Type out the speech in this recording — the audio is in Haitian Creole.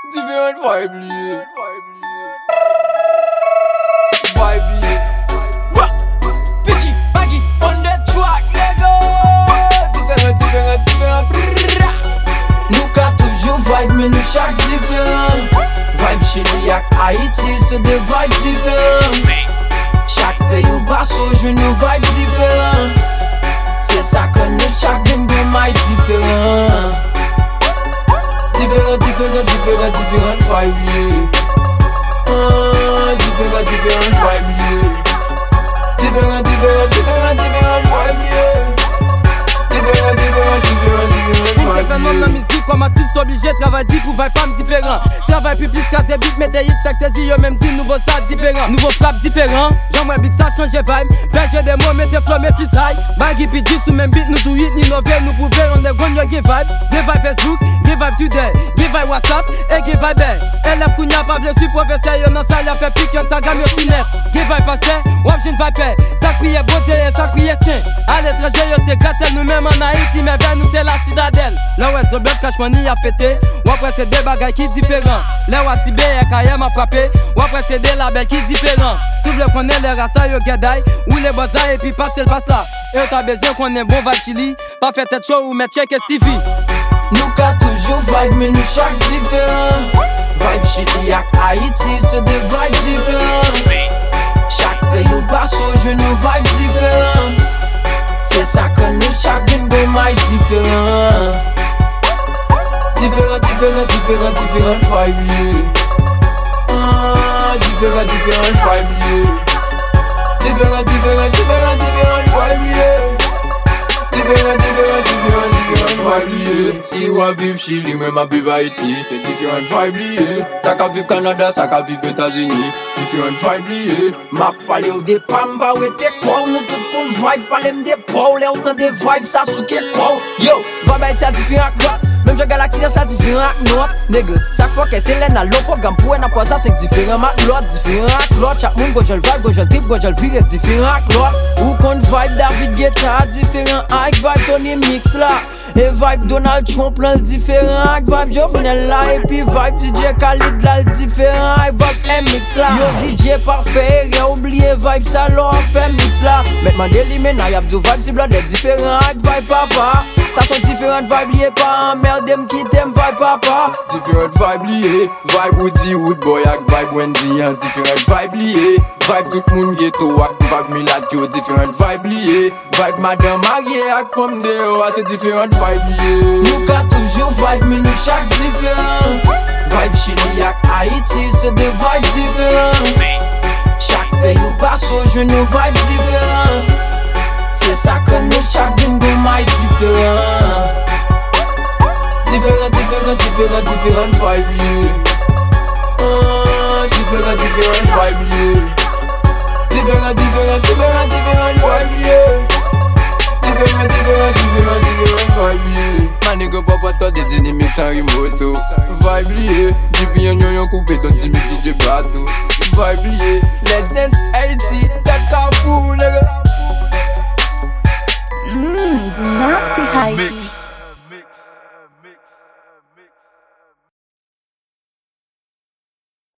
Different vibe lié. Vibe lié. Pidgey, Baggy, on the track, Lego. Different. Nou ka toujou vibe, men nou chak diferent. Vibe Chili ak Haiti, se de vibe diferent. Chak peyi ou baso, jwen nou vibe diferent. Se sa kon nou chak vin de may diferent. Different vibe lié. Different vibe lié. Different vibe lié. Pour faire nom la musique comme artiste obligé travail dit pour vibe pas différent. Travail plus casé beat mais des hits ça saisit yo même dit nouveau style différent. Nouveau frappe différent. J'aimerais beat ça changer vibe. Verger des mots mettez flow mais plus high. Baggy Pidgey sous même beat nous do hit ni novel nous prouver on est gon yo give vibe. Give vibe Facebook, give vibe Twitter, give vibe WhatsApp et give vibe élève kounya pas bien su professeur yo nan salle a fait pique Instagram yo sur net. Give vibe passé, wap jeune vibe ça crier beauté et ça crier saint. À l'étranger yo c'est grâce à nous-mêmes en Haïti mais vers nous c'est la citadelle. Là ouais so bête cash money a fêté. Ou après c'est des bagailles qui différents. Là où Tibé et Kayem a frappé. Ou après c'est des labels qui différents. Souffle qu'on est les rasta yo gadaï. Ou les bossa et puis passer le bassa. Et t'as besoin qu'on ait bon vibe Chili. Pas fait tête chaud ou mettre check et Stevie. Nou ka toujou vibe, men nou chak diferent. Vibe Chili ak Haiti, se de vibe diferent. Chak peyi ou baso, jwen nou vibe diferent. Se sa kon nou chak vin de may diferent. Different vibe lié. Different vibe lié. Different vibe lié. Different vibe lié. Si ou a viv Chili, mwen ma viv Haiti. Different vibe lié. Ta ka viv Canada, sa ka viv Etats-Unis. Different vibe lié. Ma pale ou de pamba ou te kou. Nou tout kon vibe pale m de pou. Le ou tan de vibe sa souke kou. Yo, vibe Haiti a diferent ak même je galaxie ça différent ak not. Nègre, chaque fois que c'est l'en a l'eau programme pour n'a pas ça c'est différent mat l'autre différent ak l'autre. Chaque monde go je le vibe, go je le trip, go je le vire différent ak l'autre. Ou kon vibe David Guetta différent ak vibe Tony Mix là. Et vibe Donald Trump là différent ak vibe Jovenel là. Et puis vibe DJ Khalid là différent ak vibe MX là. Yo DJ parfait, rien oublié vibe ça l'on fait mix là. Maintenant d'éliminer y'a du vibe cible des différents ak vibe papa. Ça sont différentes vibes liées pas en merde dem qui t'aime vibe papa. Different vibe lié. Vibe Woody, Woodboy ak vibe Wendy. Different vibe lié. Vibe tout moun ghetto ak vibe Milatio. Different vibe lié. Vibe Madame Mariée ak femme dehors. C'est different vibe lié. Nou ka toujou vibe mais nou chak diferent. Vibe Chili ak Haiti se de vibe diferent. Chak peyi ou baso jwen nou vibe diferent. Se sa kon nou chak vin de may diferent. Different vibe lié. Different vibe lié. Different vibe lié. Different vibe lié. Ma nigga papa toi des dynamiques sans remoto. Vibe lié. J'ai bien yon coupé ton timide DJ bateau. Vibe lié. Les